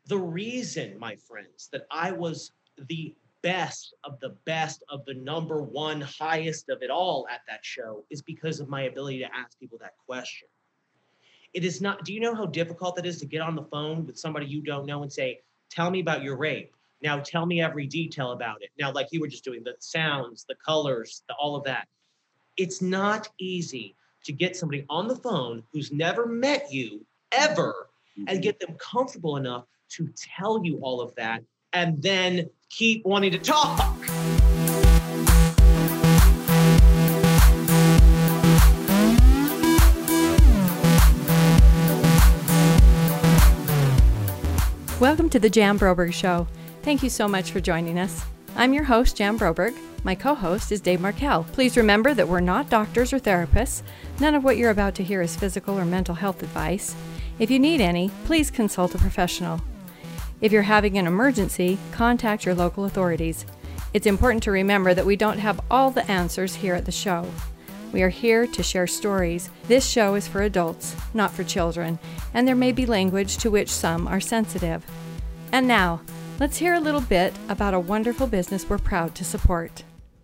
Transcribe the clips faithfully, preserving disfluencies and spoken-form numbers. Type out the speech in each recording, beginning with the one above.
The reason, my friends, that I was the best of the best of the number one highest of it all at that show is because of my ability to ask people that question. It is not, do you know how difficult it is to get on the phone with somebody you don't know and say, tell me about your rape. Now tell me every detail about it. Now, like you were just doing, the sounds, the colors, the, all of that. It's not easy to get somebody on the phone who's never met you ever and get them comfortable enough to tell you all of that and then keep wanting to talk. Welcome to the Jan Broberg Show. Thank you so much for joining us. I'm your host, Jan Broberg. My co-host is Dave Markell. Please remember that we're not doctors or therapists. None of what you're about to hear is physical or mental health advice. If you need any, please consult a professional. If you're having an emergency, contact your local authorities. It's important to remember that we don't have all the answers here at the show. We are here to share stories. This show is for adults, not for children, and there may be language to which some are sensitive. And now, let's hear a little bit about a wonderful business we're proud to support.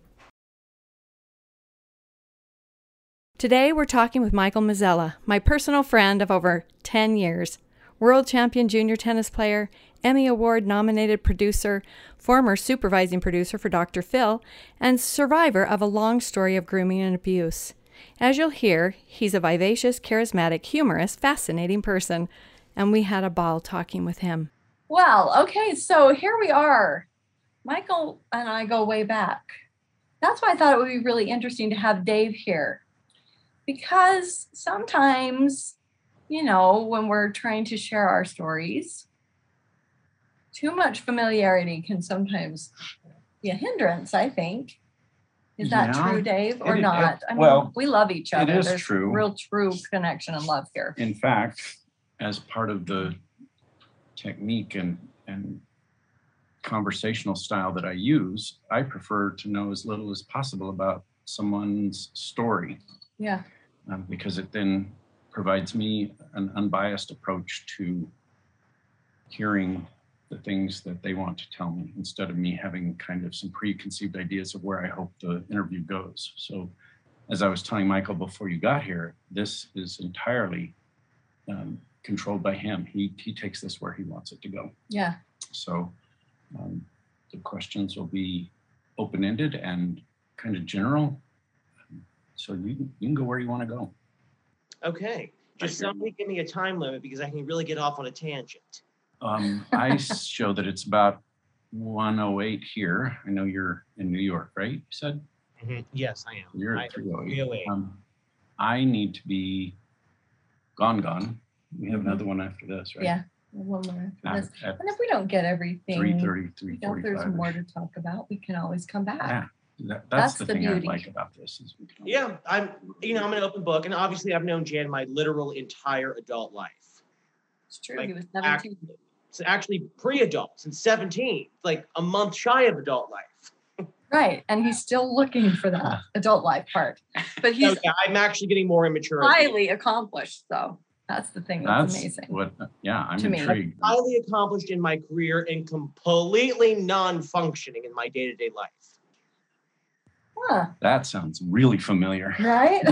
Today, we're talking with Michael Mazzella, my personal friend of over ten years, world champion junior tennis player, Emmy Award-nominated producer, former supervising producer for Doctor Phil, and survivor of a long story of grooming and abuse. As you'll hear, he's a vivacious, charismatic, humorous, fascinating person, and we had a ball talking with him. Well, okay, so here we are. Michael and I go way back. That's why I thought it would be really interesting to have Dave here. Because sometimes, you know, when we're trying to share our stories, too much familiarity can sometimes be a hindrance, I think. Is that yeah, true, Dave, or it, not? It, I mean, well, we love each other. It is There's true. Real true connection and love here. In fact, as part of the technique and, and conversational style that I use, I prefer to know as little as possible about someone's story. Yeah. Um, because it then provides me an unbiased approach to hearing the things that they want to tell me, instead of me having kind of some preconceived ideas of where I hope the interview goes. So as I was telling Michael before you got here, this is entirely um, controlled by him. He, he takes this where he wants it to go. Yeah. So um, the questions will be open-ended and kind of general. So you, you can go where you want to go. Okay. Just somebody give me a time limit because I can really get off on a tangent. Um, I show that it's about one oh eight here. I know you're in New York, right? You said? Mm-hmm. Yes, I am. You're I, at three oh eight. three oh eight. Um, I need to be gone, gone. We have another one after this, right? Yeah. One more after this. At, at and if we don't get everything, three thirty, three you know, if there's forty-five. more to talk about, we can always come back. Yeah. That, that's, That's the, the thing beauty. I like about this. Is we can Yeah, I'm, you know, I'm an open book, and obviously I've known Jan my literal entire adult life. It's true. Like, He was seventeen. Act, it's actually pre-adult, since seventeen, like a month shy of adult life. Right, and he's still looking for that adult life part. But he's so, yeah, I'm actually getting more immature. highly accomplished, so that's the thing that's, That's amazing. what, yeah, I'm To me. intrigued. Highly accomplished in my career and completely non-functioning in my day-to-day life. Huh, That sounds really familiar. right?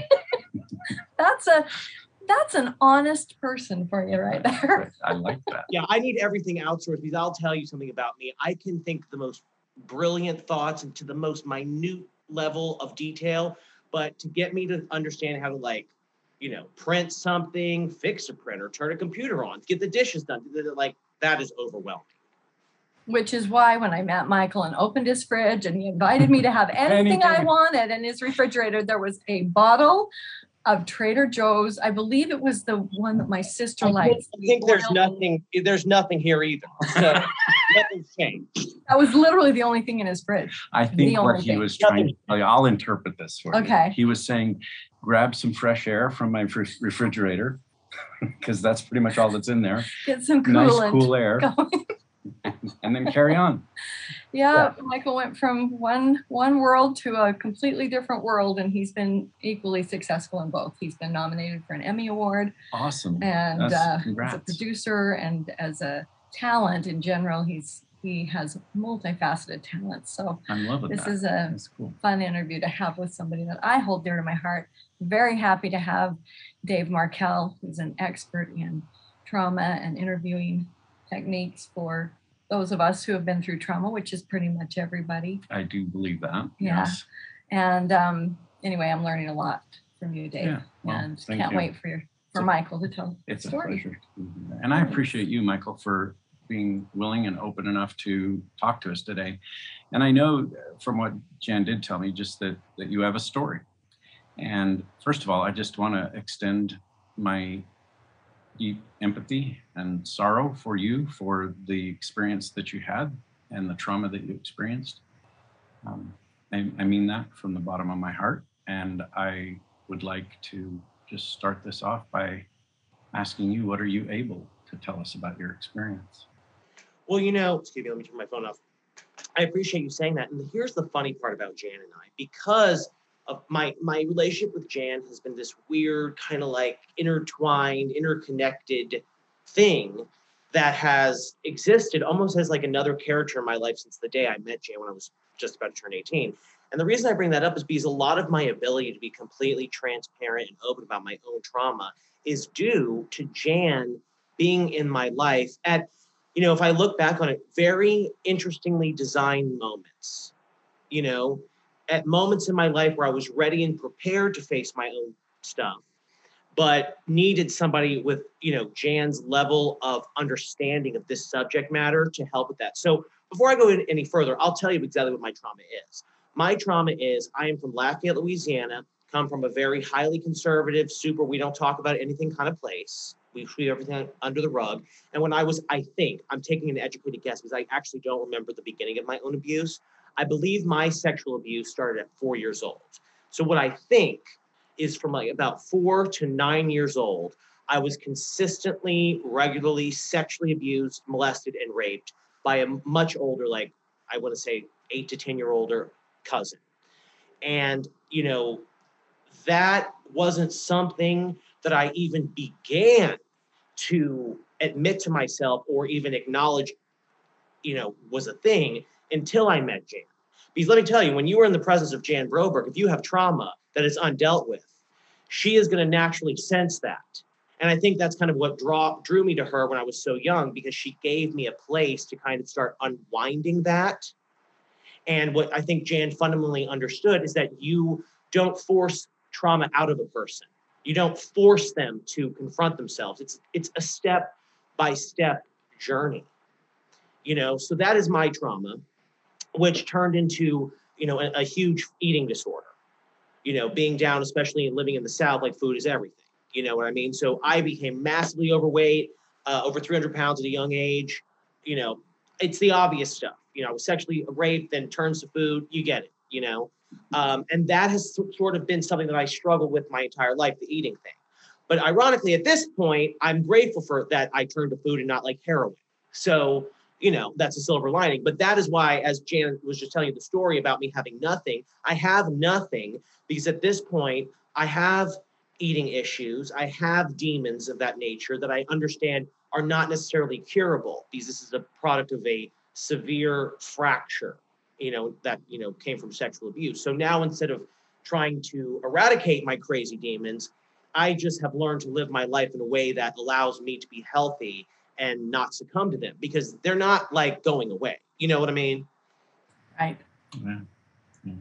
that's a that's an honest person for you right there. I like that. Yeah, I need everything outsourced because I'll tell you something about me. I can think the most brilliant thoughts and to the most minute level of detail, but to get me to understand how to, like, you know, print something, fix a printer, turn a computer on, get the dishes done, like, that is overwhelming. Which is why when I met Michael and opened his fridge and he invited me to have anything I Anything. wanted in his refrigerator, there was a bottle of Trader Joe's. I believe it was the one that my sister I likes. think, I think there's nothing, there's nothing here either. So nothing's changed. That was literally the only thing in his fridge. I The think what only he thing. was trying to tell you, I'll interpret this for you. Okay. He was saying, grab some fresh air from my fr- refrigerator, because that's pretty much all that's in there. Get some Nice, coolant. cool air, going. and then carry on. Yeah, Michael went from one one world to a completely different world, and he's been equally successful in both. He's been nominated for an Emmy Award, Awesome. and That's- uh, as a congrats. producer and as a talent in general. He's he has multifaceted talent. So I'm loving this that. is a That's cool. fun interview to have with somebody that I hold dear to my heart. Very happy to have Dave Markell, who's an expert in trauma and interviewing techniques for those of us who have been through trauma, which is pretty much everybody. I do believe that. Yeah. Yes. And um, anyway, I'm learning a lot from you, Dave, Yeah, well, and thank can't you. wait for your, for a- Michael to tell It's the a story. pleasure. to be here. And I appreciate you, Michael, for being willing and open enough to talk to us today. And I know from what Jan did tell me, just that, that you have a story. And first of all, I just want to extend my deep empathy and sorrow for you, for the experience that you had and the trauma that you experienced. Um, I, I mean that from the bottom of my heart. And I would like to just start this off by asking you, what are you able to tell us about your experience? Well, you know, excuse me, let me turn my phone off. I appreciate you saying that. And here's the funny part about Jan and I, because of my my relationship with Jan has been this weird kind of like intertwined, interconnected thing that has existed almost as like another character in my life since the day I met Jan when I was just about to turn eighteen. And the reason I bring that up is because a lot of my ability to be completely transparent and open about my own trauma is due to Jan being in my life at, you know, if I look back on it, very interestingly designed moments, you know, at moments in my life where I was ready and prepared to face my own stuff, but needed somebody with, you know, Jan's level of understanding of this subject matter to help with that. So before I go in any further, I'll tell you exactly what my trauma is. My trauma is I am from Lafayette, Louisiana, come from a very highly conservative, super, we don't talk about anything kind of place. We sweep everything under the rug. And when I was, I think, I'm taking an educated guess because I actually don't remember the beginning of my own abuse. I believe my sexual abuse started at four years old. So what I think is from like about four to nine years old, I was consistently, regularly sexually abused, molested, and raped by a much older, like I want to say eight to ten year older cousin. And, you know, that wasn't something that I even began to admit to myself or even acknowledge, you know, was a thing until I met Jan. Because let me tell you, when you are in the presence of Jan Broberg, if you have trauma that is undealt with, she is going to naturally sense that. And I think that's kind of what draw, drew me to her when I was so young, because she gave me a place to kind of start unwinding that. And what I think Jan fundamentally understood is that you don't force trauma out of a person. You don't force them to confront themselves. It's it's a step by step journey, you know. So that is my trauma, which turned into, you know, a, a huge eating disorder. You know, being down, especially living in the South, like food is everything. You know what I mean? So I became massively overweight, uh, over three hundred pounds at a young age. You know, it's the obvious stuff. You know, I was sexually raped, then turns to food. You get it, you know. Um, and that has sort of been something that I struggled with my entire life, the eating thing. But ironically, at this point, I'm grateful for that I turned to food and not like heroin. So, you know, that's a silver lining. But that is why, as Jan was just telling you the story about me having nothing, I have nothing because at this point, I have eating issues. I have demons of that nature that I understand are not necessarily curable because this is a product of a severe fracture, you know, that, you know, came from sexual abuse. So now instead of trying to eradicate my crazy demons, I just have learned to live my life in a way that allows me to be healthy and not succumb to them because they're not like going away. You know what I mean? Right. Yeah. Yeah.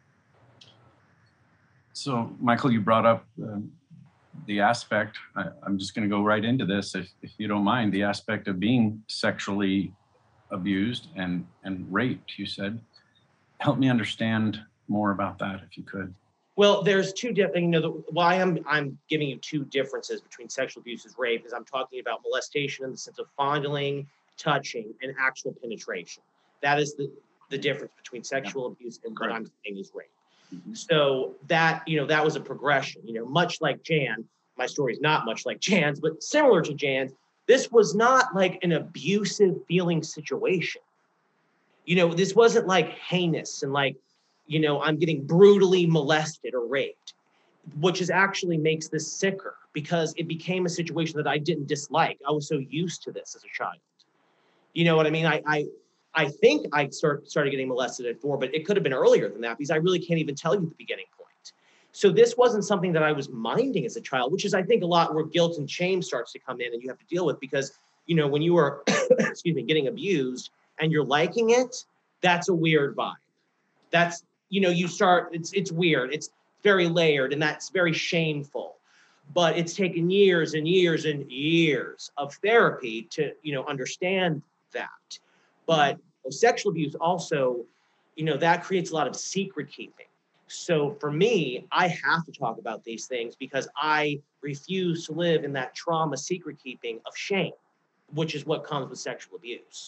So, Michael, you brought up um, the aspect, I, I'm just going to go right into this, if, if you don't mind, the aspect of being sexually abused and, and raped, you said. Help me understand more about that, if you could. Well, there's two different, you know, the, why I'm I'm giving you two differences between sexual abuse and rape is I'm talking about molestation in the sense of fondling, touching, and actual penetration. That is the, the difference between sexual abuse and what I'm saying is rape. Mm-hmm. So that, you know, that was a progression, you know, much like Jan, my story is not much like Jan's, but similar to Jan's, this was not like an abusive feeling situation. You know, this wasn't like heinous and like, you know, I'm getting brutally molested or raped, which is actually makes this sicker because it became a situation that I didn't dislike. I was so used to this as a child. You know what I mean? I I, I think I start, started getting molested at four, but it could have been earlier than that because I really can't even tell you the beginning point. So this wasn't something that I was minding as a child, which is, I think, a lot where guilt and shame starts to come in and you have to deal with because, you know, when you are, excuse me, getting abused and you're liking it, that's a weird vibe. That's, you know, you start, it's it's weird. It's very layered and that's very shameful. But it's taken years and years and years of therapy to, you know, understand that. But sexual abuse also, you know, that creates a lot of secret keeping. So for me, I have to talk about these things because I refuse to live in that trauma secret keeping of shame, which is what comes with sexual abuse.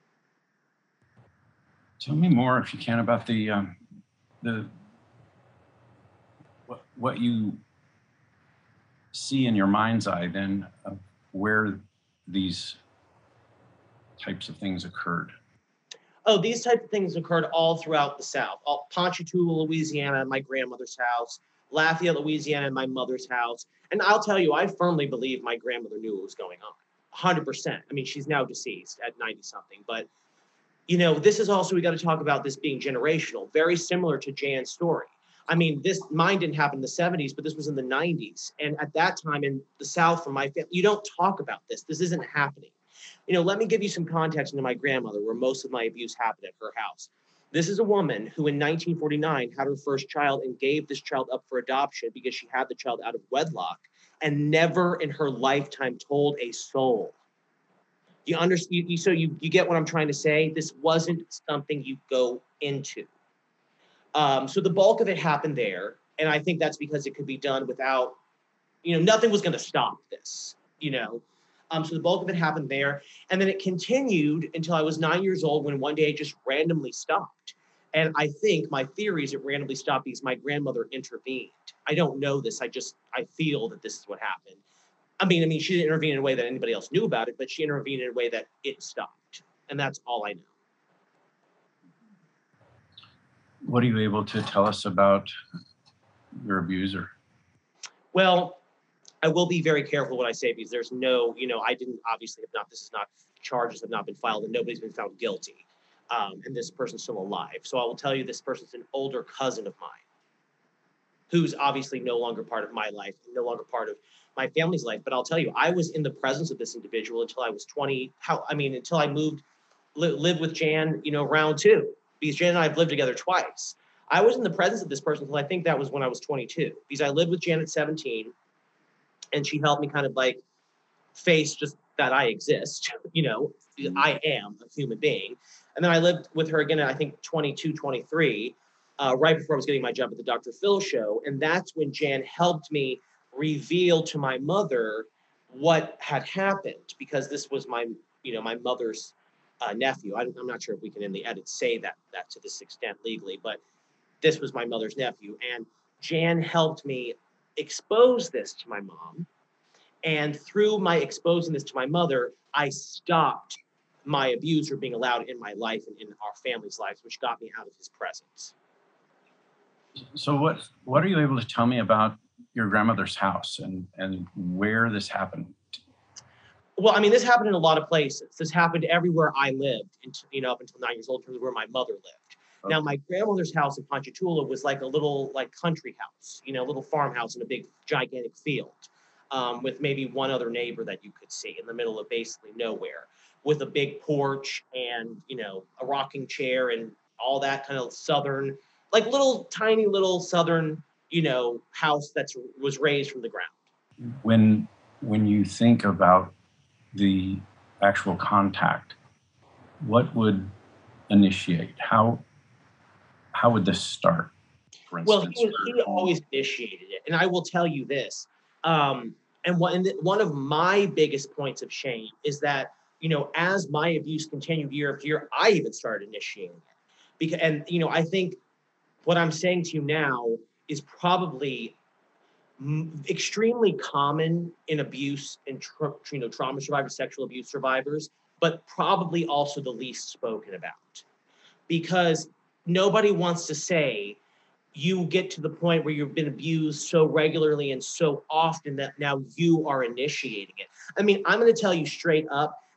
Tell me more, if you can, about the um, the what what you see in your mind's eye then of where these types of things occurred. Oh, these types of things occurred all throughout the South. All, Ponchatoula, Louisiana, my grandmother's house, Lafayette, Louisiana, my mother's house. And I'll tell you, I firmly believe my grandmother knew what was going on. one hundred percent. I mean, she's now deceased at ninety something, but you know, this is also, we got to talk about this being generational, very similar to Jan's story. I mean, this, mine didn't happen in the seventies, but this was in the nineties. And at that time in the South, for my family, you don't talk about this. This isn't happening. You know, let me give you some context into my grandmother, where most of my abuse happened at her house. This is a woman who in nineteen forty-nine had her first child and gave this child up for adoption because she had the child out of wedlock and never in her lifetime told a soul. You understand? You, so you, you get what I'm trying to say? This wasn't something you go into. Um, so the bulk of it happened there. And I think that's because it could be done without, you know, nothing was going to stop this, you know. Um, so the bulk of it happened there. And then it continued until I was nine years old when one day it just randomly stopped. And I think my theory is it randomly stopped because my grandmother intervened. I don't know this. I just, I feel that this is what happened. I mean, I mean, she didn't intervene in a way that anybody else knew about it, but she intervened in a way that it stopped. And that's all I know. What are you able to tell us about your abuser? Well, I will be very careful what I say because there's no, you know, I didn't obviously have not, this is not, charges have not been filed and nobody's been found guilty. Um, and this person's still alive. So I will tell you this person's an older cousin of mine who's obviously no longer part of my life, no longer part of my family's life. But I'll tell you, I was in the presence of this individual until I was twenty. How, I mean, until I moved, li- lived with Jan, you know, round two, because Jan and I have lived together twice. I was in the presence of this person until I think that was when I was twenty-two, because I lived with Jan at seventeen and she helped me kind of like face just that I exist, you know, I am a human being. And then I lived with her again at I think twenty-two, twenty-three, uh, right before I was getting my job at the Doctor Phil show. And that's when Jan helped me reveal to my mother what had happened, because this was my, you know, my mother's uh, nephew. I, I'm not sure if we can in the edit say that, that to this extent legally, but this was my mother's nephew. And Jan helped me expose this to my mom. And through my exposing this to my mother, I stopped my abuser being allowed in my life and in our family's lives, which got me out of his presence. So what, what are you able to tell me about your grandmother's house and, and where this happened? Well, I mean, this happened in a lot of places. This happened everywhere I lived, until, you know, up until nine years old, where my mother lived. Okay. Now, my grandmother's house in Ponchatoula was like a little like country house, you know, a little farmhouse in a big, gigantic field, um, with maybe one other neighbor that you could see in the middle of basically nowhere, with a big porch and, you know, a rocking chair and all that kind of southern, like little tiny little southern, you know, house that was raised from the ground. When when you think about the actual contact, what would initiate? How how would this start? For Well, instance, he, he always initiated it, and I will tell you this. Um, and one one of my biggest points of shame is that, you know, as my abuse continued year after year, I even started initiating it. Because, and you know, I think what I'm saying to you now is probably m- extremely common in abuse and tra- you know trauma survivors, sexual abuse survivors, but probably also the least spoken about, because nobody wants to say you get to the point where you've been abused so regularly and so often that now you are initiating it. I mean, I'm going to tell you straight up,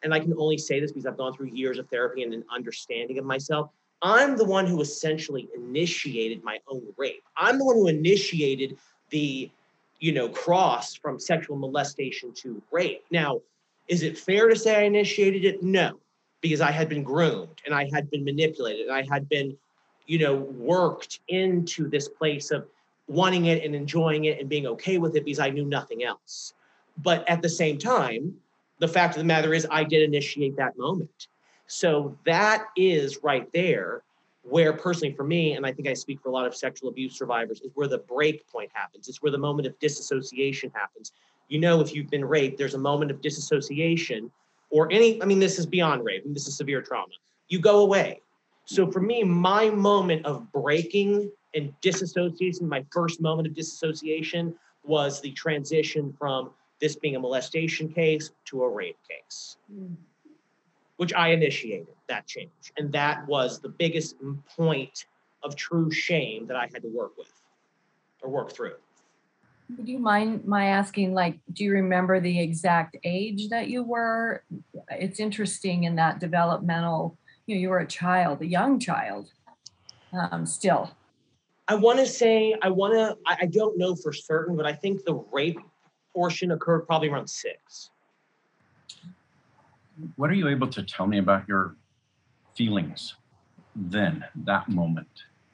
and I can only say this because I've gone through years of therapy and an understanding of myself, I'm the one who essentially initiated my own rape. I'm the one who initiated the, you know, cross from sexual molestation to rape. Now, is it fair to say I initiated it? No, because I had been groomed and I had been manipulated and I had been, you know, worked into this place of wanting it and enjoying it and being okay with it because I knew nothing else. But at the same time, the fact of the matter is I did initiate that moment. So that is right there where personally for me, and I think I speak for a lot of sexual abuse survivors, is where the break point happens. It's where the moment of disassociation happens. You know, if you've been raped, there's a moment of disassociation or any, I mean, this is beyond rape, and this is severe trauma. You go away. So for me, my moment of breaking and disassociation, my first moment of disassociation was the transition from this being a molestation case to a rape case. Mm. Which I initiated that change. And that was the biggest point of true shame that I had to work with or work through. Would you mind my asking, like, do you remember the exact age that you were? It's interesting in that developmental, you know, you were a child, a young child um, still. I want to say, I want to, I, I don't know for certain, but I think the rape portion occurred probably around six. What are you able to tell me about your feelings then, that moment?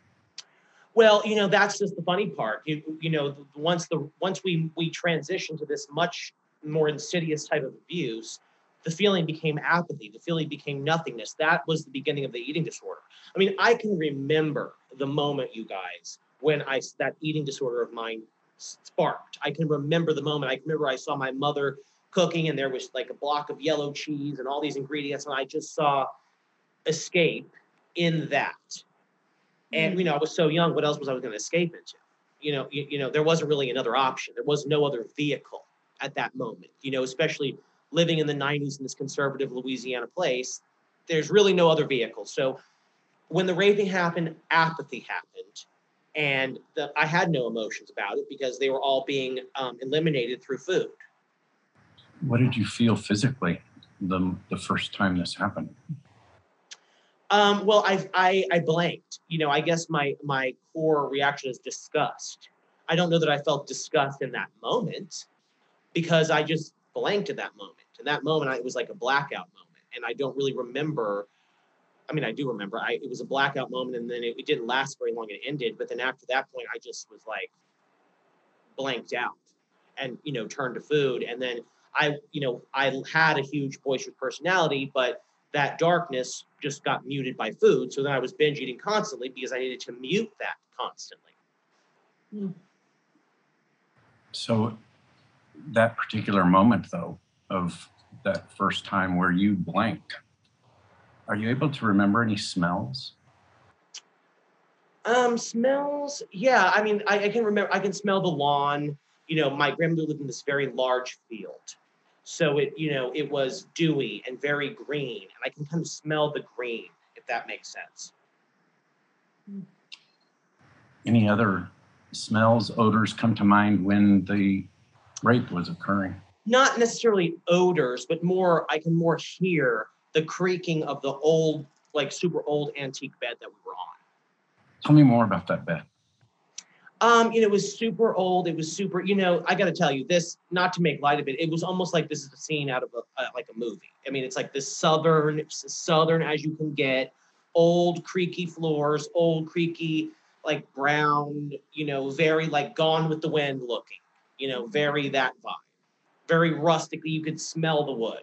Well, you know, that's just the funny part. You, you know, once the once we we transitioned to this much more insidious type of abuse, the feeling became apathy. The feeling became nothingness. That was the beginning of the eating disorder. I mean, I can remember the moment, you guys, when I that eating disorder of mine sparked. I can remember the moment. I can remember I saw my mother cooking and there was like a block of yellow cheese and all these ingredients, and I just saw escape in that. And mm. you know, I was so young, what else was I going to escape into? You know, you, you know, there wasn't really another option. There was no other vehicle at that moment, you know, especially living in the nineties in this conservative Louisiana place, there's really no other vehicle. So when the raping happened, apathy happened. And the, I had no emotions about it because they were all being um, eliminated through food. What did you feel physically the, the first time this happened? Um, well, I, I I blanked. You know, I guess my my core reaction is disgust. I don't know that I felt disgust in that moment because I just blanked at that moment. In that moment, I, it was like a blackout moment, and I don't really remember. I mean, I do remember. I it was a blackout moment, and then it, it didn't last very long. It ended, but then after that point, I just was like blanked out, and you know, turned to food, and then. I, you know, I had a huge boisterous personality, but that darkness just got muted by food. So then I was binge eating constantly because I needed to mute that constantly. Mm. So that particular moment, though, of that first time where you blanked, are you able to remember any smells? Um, smells? Yeah, I mean, I, I can remember, I can smell the lawn. You know, my grandmother lived in this very large field. So it, you know, it was dewy and very green, and I can kind of smell the green, if that makes sense. Any other smells, odors come to mind when the rape was occurring? Not necessarily odors, but more, I can more hear the creaking of the old, like super old antique bed that we were on. Tell me more about that bed. Um, you know, it was super old. It was super, you know, I got to tell you this, not to make light of it. It was almost like this is a scene out of a, uh, like a movie. I mean, it's like this southern, southern as you can get, old creaky floors, old creaky, like brown, you know, very like Gone with the Wind looking, you know, very that vibe, very rustically. You could smell the wood.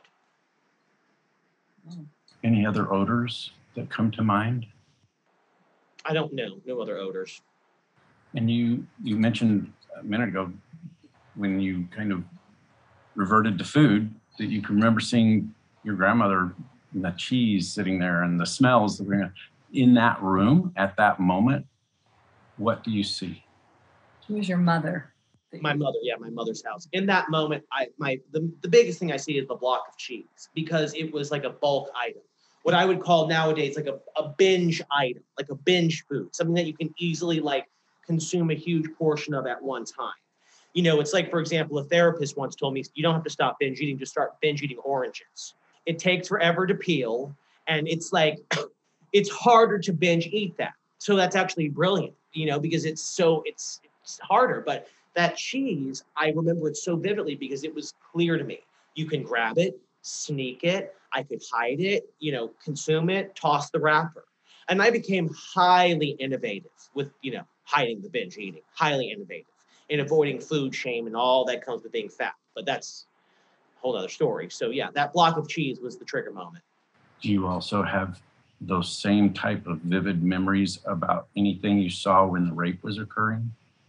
Any other odors that come to mind? I don't know. No other odors. And you, you mentioned a minute ago when you kind of reverted to food that you can remember seeing your grandmother and the cheese sitting there and the smells that were in that room at that moment. What do you see? Who was your mother? My mother, yeah, my mother's house. In that moment, I my the, the biggest thing I see is the block of cheese because it was like a bulk item. What I would call nowadays like a, a binge item, like a binge food, something that you can easily like consume a huge portion of at one time. You know, it's like, for example, a therapist once told me, you don't have to stop binge eating, just start binge eating oranges. It takes forever to peel. And it's like, it's harder to binge eat that. So that's actually brilliant, you know, because it's so, it's, it's harder. But that cheese, I remember it so vividly because it was clear to me. You can grab it, sneak it. I could hide it, you know, consume it, toss the wrapper. And I became highly innovative with, you know, hiding the binge eating, highly innovative in avoiding food shame and all that comes with being fat. But that's a whole other story. So yeah, that block of cheese was the trigger moment. Do you also have those same type of vivid memories about anything you saw when the rape was occurring?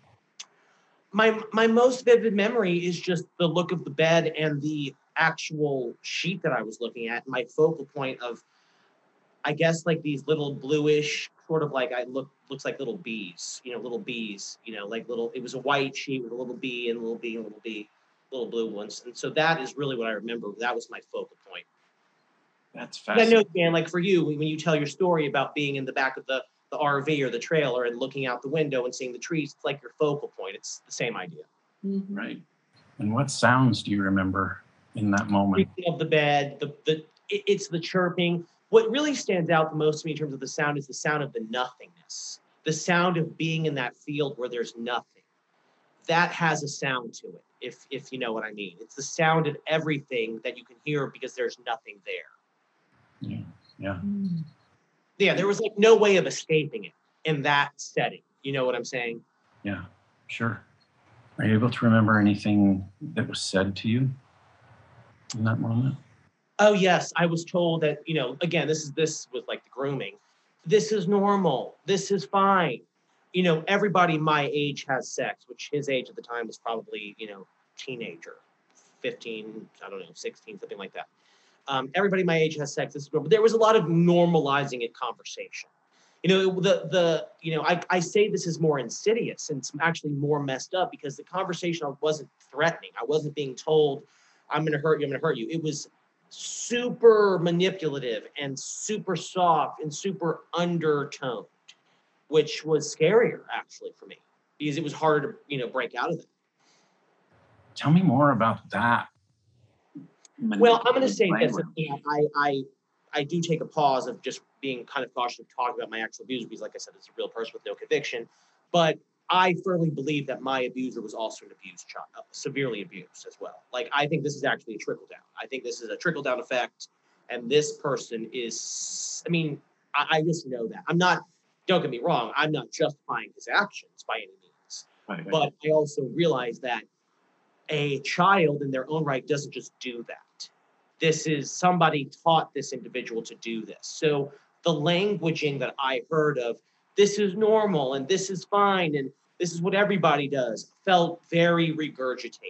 My my most vivid memory is just the look of the bed and the actual sheet that I was looking at. My focal point of, I guess, like these little bluish, sort of like I look looks like little bees, you know, little bees, you know, like little. It was a white sheet with a little bee and a little bee and a little bee, little blue ones, and so that is really what I remember. That was my focal point. That's I fascinating. know, Dan, like for you, when you tell your story about being in the back of the, the R V or the trailer and looking out the window and seeing the trees, it's like your focal point. It's the same idea. Mhm. Right. And what sounds do you remember in that moment? Creaking of the bed, the, the it, it's the chirping. What really stands out the most to me in terms of the sound is the sound of the nothingness, the sound of being in that field where there's nothing. That has a sound to it, if if you know what I mean. It's the sound of everything that you can hear because there's nothing there. Yeah. Yeah. Yeah, there was like no way of escaping it in that setting. You know what I'm saying? Yeah. Sure. Are you able to remember anything that was said to you in that moment? Oh yes, I was told that, you know, again, this is this was like the grooming. This is normal. This is fine. You know, everybody my age has sex, which his age at the time was probably, you know, teenager, fifteen, I don't know, sixteen, something like that. Um, everybody my age has sex. This is normal. There was a lot of normalizing it conversation. You know, the the you know, I, I say this is more insidious and it's actually more messed up because the conversation wasn't threatening. I wasn't being told, I'm gonna hurt you, I'm gonna hurt you. It was super manipulative and super soft and super undertoned, which was scarier actually for me because it was harder to, you know, break out of that. Tell me more about that. Well, I'm going to say this. Language. You know, I, I, I do take a pause of just being kind of cautious of talking about my actual abuser because, like I said, it's a real person with no conviction. But I firmly believe that my abuser was also an abused child, uh, severely abused as well. Like, I think this is actually a trickle down. I think this is a trickle down effect. And this person is, I mean, I, I just know that. I'm not, don't get me wrong, I'm not justifying his actions by any means. Right, right. But I also realize that a child in their own right doesn't just do that. This is somebody taught this individual to do this. So the languaging that I heard of, this is normal and this is fine and this is what everybody does, felt very regurgitated.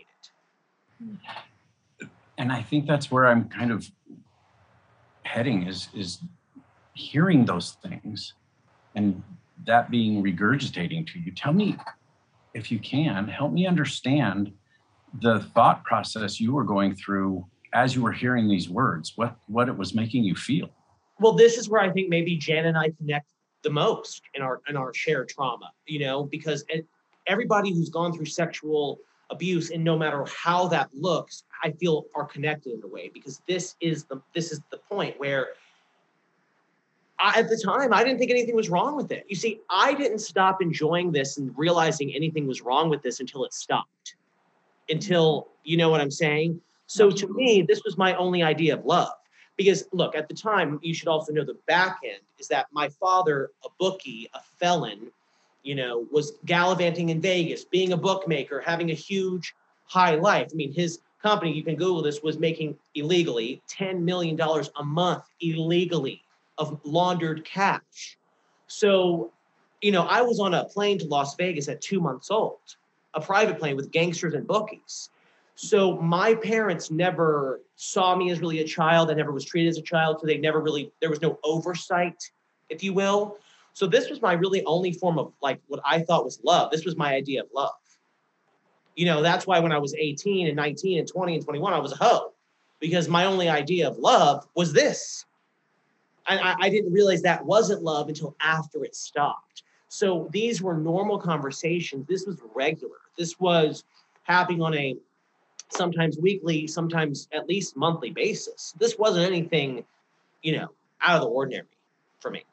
And I think that's where I'm kind of heading is, is hearing those things and that being regurgitating to you. Tell me, if you can, help me understand the thought process you were going through as you were hearing these words, what, what it was making you feel. Well, this is where I think maybe Jan and I connect the most in our in our shared trauma, you know, because everybody who's gone through sexual abuse, and no matter how that looks, I feel are connected in a way, because this is the this is the point where I, at the time, I didn't think anything was wrong with it. You see, I didn't stop enjoying this and realizing anything was wrong with this until it stopped. Until, you know what I'm saying? So to me, this was my only idea of love. Because look, at the time, you should also know the back end is that my father, a bookie, a felon, you know, was gallivanting in Vegas, being a bookmaker, having a huge high life. I mean, his company, you can Google this, was making illegally ten million dollars a month illegally of laundered cash. So, you know, I was on a plane to Las Vegas at two months old, a private plane with gangsters and bookies. So my parents never saw me as really a child. I never was treated as a child. So they never really, there was no oversight, if you will. So this was my really only form of like what I thought was love. This was my idea of love. You know, that's why when I was eighteen and nineteen and twenty and twenty-one, I was a hoe, because my only idea of love was this. And I, I didn't realize that wasn't love until after it stopped. So these were normal conversations. This was regular. This was happening on a sometimes weekly, sometimes at least monthly basis. This wasn't anything, you know, out of the ordinary for me.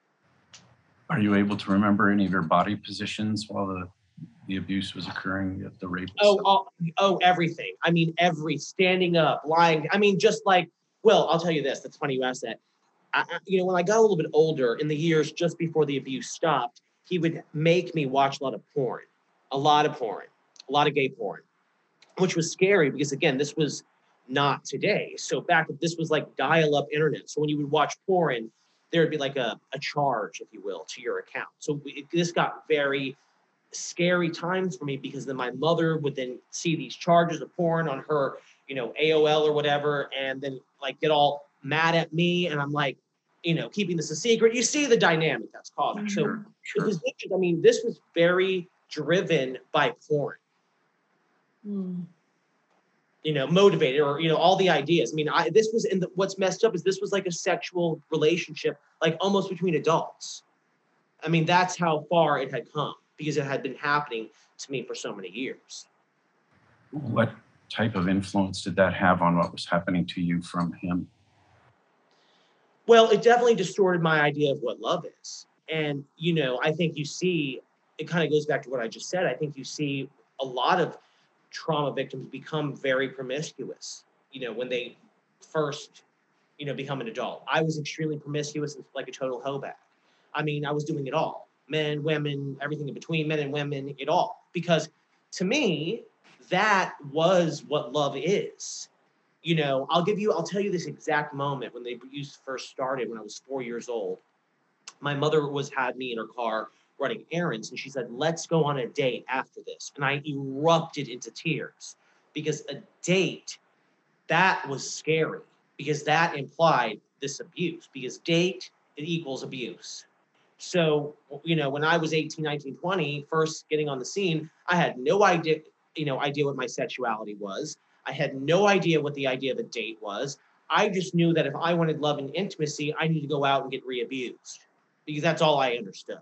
Are you able to remember any of your body positions while the, the abuse was occurring, the, the rape? Oh, oh, oh, everything. I mean, every standing up, lying. I mean, just like, well, I'll tell you this. That's funny you asked that. I, I, you know, when I got a little bit older, in the years just before the abuse stopped, he would make me watch a lot of porn, a lot of porn, a lot of gay porn, which was scary because, again, this was not today. So back, this was like dial-up internet. So when you would watch porn, there would be like a, a charge, if you will, to your account. So it, this got very scary times for me because then my mother would then see these charges of porn on her, you know, A O L or whatever, and then like get all mad at me. And I'm like, you know, keeping this a secret. You see the dynamic that's causing. Sure, So sure. it was, I mean, this was very driven by porn. Mm. You know, motivated, or, you know, all the ideas. I mean, I, this was in the, what's messed up is this was like a sexual relationship, like almost between adults. I mean, that's how far it had come because it had been happening to me for so many years. What type of influence did that have on what was happening to you from him? Well, it definitely distorted my idea of what love is. And, you know, I think you see, it kind of goes back to what I just said. I think you see a lot of trauma victims become very promiscuous, you know, when they first, you know, become an adult. I was extremely promiscuous and like a total hoeback. I mean, I was doing it all. Men, women, everything in between, men and women, it all. Because to me, that was what love is. You know, I'll give you, I'll tell you this exact moment when the abuse first started when I was four years old. My mother was had me in her car running errands, and she said, let's go on a date after this. And I erupted into tears because a date, that was scary because that implied this abuse, because date, it equals abuse. So, you know, when I was eighteen, nineteen, twenty, first getting on the scene, I had no idea, you know, idea what my sexuality was. I had no idea what the idea of a date was. I just knew that if I wanted love and intimacy, I needed to go out and get re-abused because that's all I understood.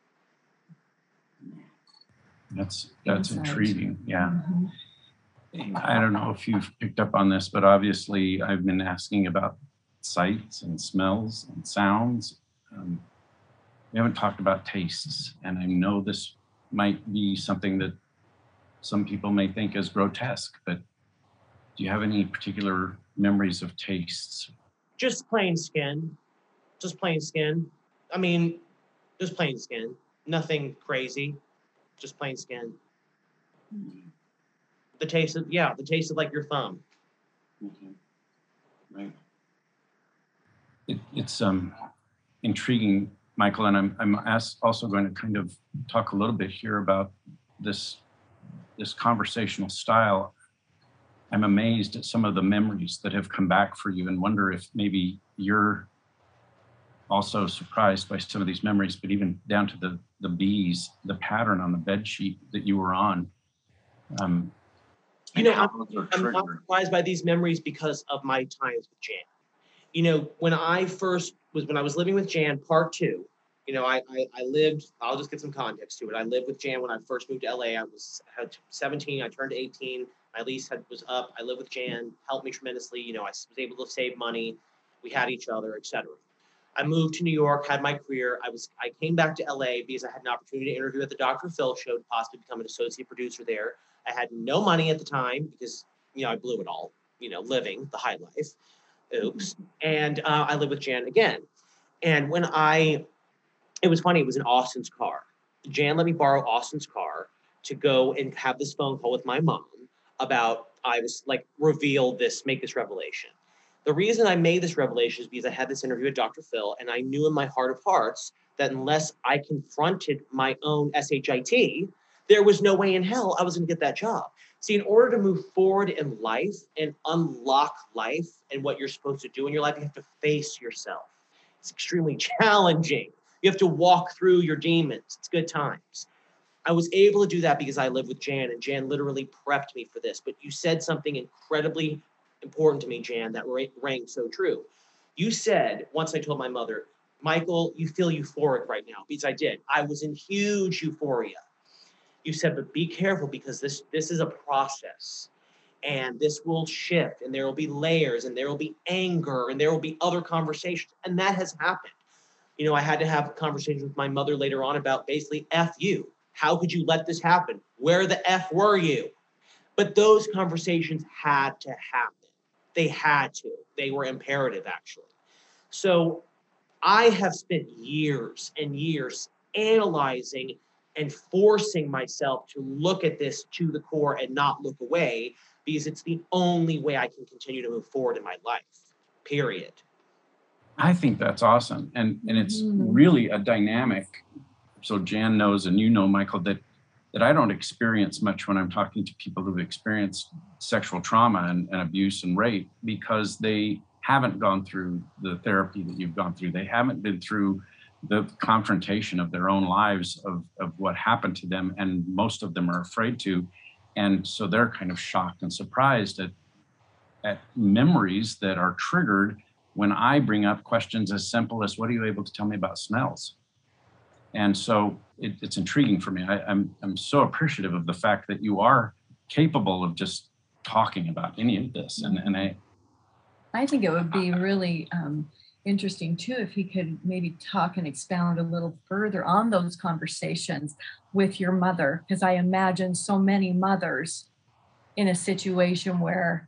That's that's Insight. Intriguing. Yeah. Mm-hmm. I don't know if you've picked up on this, but obviously I've been asking about sights and smells and sounds. Um, we haven't talked about tastes, and I know this might be something that some people may think is grotesque, but do you have any particular memories of tastes? Just plain skin. Just plain skin. I mean, just plain skin. Nothing crazy. Just plain skin. The taste of, yeah, the taste of like your thumb. Okay. Right. It, it's um, intriguing, Michael, and I'm I'm asked, also going to kind of talk a little bit here about this this conversational style. I'm amazed at some of the memories that have come back for you, and wonder if maybe you're also surprised by some of these memories, but even down to the the bees, the pattern on the bed sheet that you were on. Um, You know, I'm, I'm not surprised by these memories because of my times with Jan. You know, when I first was, when I was living with Jan, part two, you know, I, I, I lived, I'll just get some context to it. I lived with Jan when I first moved to L A. I was had seventeen, I turned eighteen. My lease had, was up. I lived with Jan, helped me tremendously. You know, I was able to save money. We had each other, et cetera. I moved to New York, had my career. I was, I came back to L A because I had an opportunity to interview at the Doctor Phil show to possibly become an associate producer there. I had no money at the time because, you know, I blew it all, you know, living the high life. Oops. And uh, I lived with Jan again. And when I, it was funny, it was in Austin's car. Jan let me borrow Austin's car to go and have this phone call with my mom about, I was like, reveal this, make this revelation. The reason I made this revelation is because I had this interview with Doctor Phil, and I knew in my heart of hearts that unless I confronted my own S H I T, there was no way in hell I was going to get that job. See, in order to move forward in life and unlock life and what you're supposed to do in your life, you have to face yourself. It's extremely challenging. You have to walk through your demons. It's good times. I was able to do that because I lived with Jan, and Jan literally prepped me for this. But you said something incredibly important to me, Jan, that rang so true. You said, once I told my mother, Michael, you feel euphoric right now, because I did. I was in huge euphoria. You said, but be careful because this, this is a process. and this will shift, and there will be layers, and there will be anger, and there will be other conversations. And that has happened. You know, I had to have a conversation with my mother later on about basically F you. How could you let this happen? Where the F were you? But those conversations had to happen. They had to. They were imperative, actually. So I have spent years and years analyzing and forcing myself to look at this to the core and not look away, because it's the only way I can continue to move forward in my life, period. I think that's awesome. And and it's Mm. really a dynamic. So Jan knows, and you know, Michael, that that I don't experience much when I'm talking to people who've experienced sexual trauma and, and abuse and rape, because they haven't gone through the therapy that you've gone through. They haven't been through the confrontation of their own lives of, of what happened to them. And most of them are afraid to. And so they're kind of shocked and surprised at, at memories that are triggered when I bring up questions as simple as, what are you able to tell me about smells? And so it, it's intriguing for me. I, I'm, I'm so appreciative of the fact that you are capable of just talking about any of this. And, and I, I think it would be really um, interesting too if he could maybe talk and expound a little further on those conversations with your mother, because I imagine so many mothers in a situation where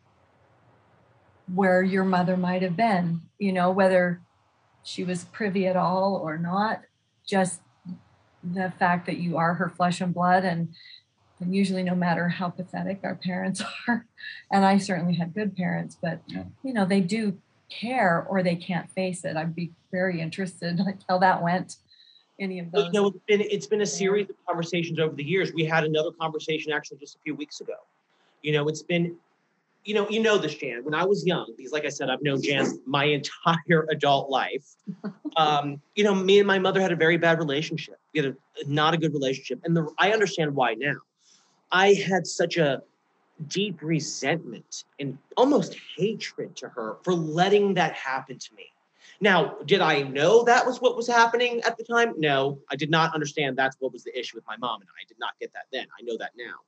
where your mother might have been, you know, whether she was privy at all or not, just the fact that you are her flesh and blood. And, and usually no matter how pathetic our parents are, and I certainly had good parents, but Yeah. you know, they do care or they can't face it. I'd be very interested like how that went. Any of those. You know, it's been, it's been a series of conversations over the years. We had another conversation actually just a few weeks ago. You know, it's been, you know, you know this, Jan, when I was young, because like I said, I've known Jan my entire adult life. Um, you know, me and my mother had a very bad relationship. We had a, not a good relationship. And the, I understand why now. I had such a deep resentment and almost hatred to her for letting that happen to me. Now, did I know that was what was happening at the time? No, I did not understand that's what was the issue with my mom and I. I did not get that then. I know that now.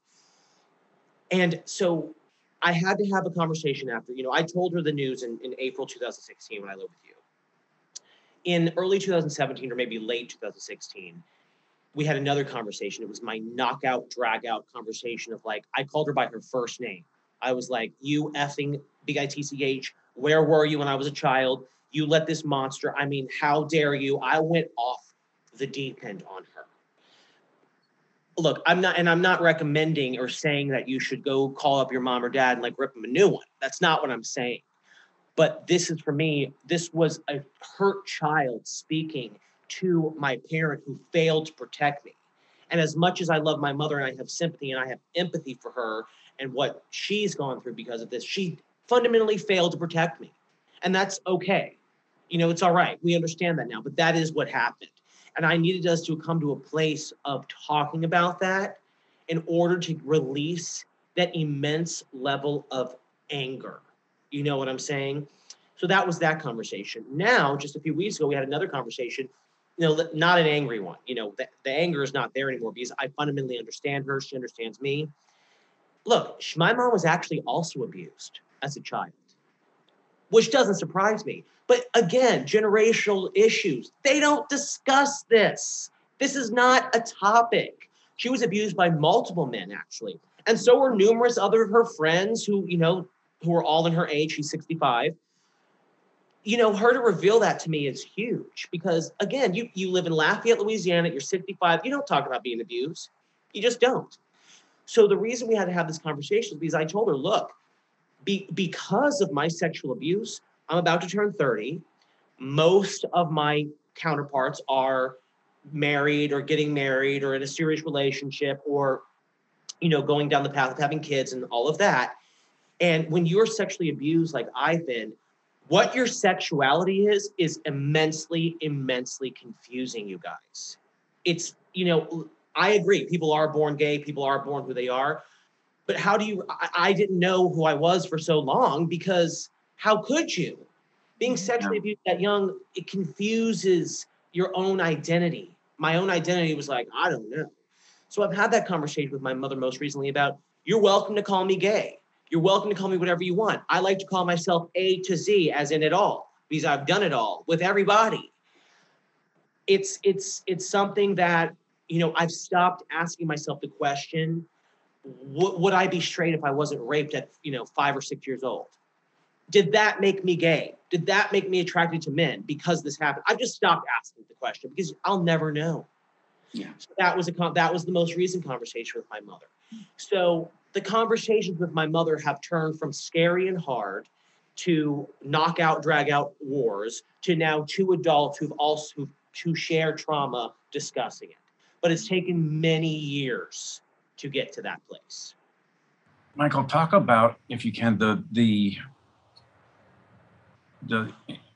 And so I had to have a conversation after, you know, I told her the news in, in April two thousand sixteen when I lived with you. In early two thousand seventeen or maybe late two thousand sixteen, we had another conversation. It was my knockout, drag out conversation of like, I called her by her first name. I was like, you effing B I T C H, where were you when I was a child? You let this monster, I mean, how dare you? I went off the deep end on her. Look, I'm not, and I'm not recommending or saying that you should go call up your mom or dad and like rip them a new one. That's not what I'm saying. But this is, for me, this was a hurt child speaking to my parent who failed to protect me. And as much as I love my mother and I have sympathy and I have empathy for her and what she's gone through because of this, she fundamentally failed to protect me. And that's okay. You know, it's all right. We understand that now, but that is what happened. And I needed us to come to a place of talking about that in order to release that immense level of anger. You know what I'm saying? So that was that conversation. Now, just a few weeks ago, we had another conversation, you know, not an angry one. You know, the, the anger is not there anymore because I fundamentally understand her. She understands me. Look, my mom was actually also abused as a child, which doesn't surprise me. But again, generational issues, they don't discuss this. This is not a topic. She was abused by multiple men, actually. And so were numerous other of her friends who, you know, who are all in her age. She's sixty-five. You know, her to reveal that to me is huge because, again, you, you live in Lafayette, Louisiana, you're sixty-five. You don't talk about being abused. You just don't. So the reason we had to have this conversation is because I told her, look, be, because of my sexual abuse, I'm about to turn thirty. Most of my counterparts are married or getting married or in a serious relationship or, you know, going down the path of having kids and all of that. And when you're sexually abused like I've been, what your sexuality is, is immensely, immensely confusing, you guys. It's, you know, I agree. People are born gay. People are born who they are. But how do you, I, I didn't know who I was for so long because how could you? Being sexually abused that young, it confuses your own identity. My own identity was like, I don't know. So I've had that conversation with my mother most recently about, you're welcome to call me gay. You're welcome to call me whatever you want. I like to call myself A to Z, as in it all, because I've done it all with everybody. It's it's it's something that, you know, I've stopped asking myself the question, w- would I be straight if I wasn't raped at, you know, five or six years old? Did that make me gay? Did that make me attracted to men because this happened? I've just stopped asking the question because I'll never know. Yeah. So that was a con- that was the most recent conversation with my mother. So the conversations with my mother have turned from scary and hard to knockout, drag out wars to now two adults who've also who've, who share trauma discussing it. But it's taken many years to get to that place. Michael, talk about, if you can, the the the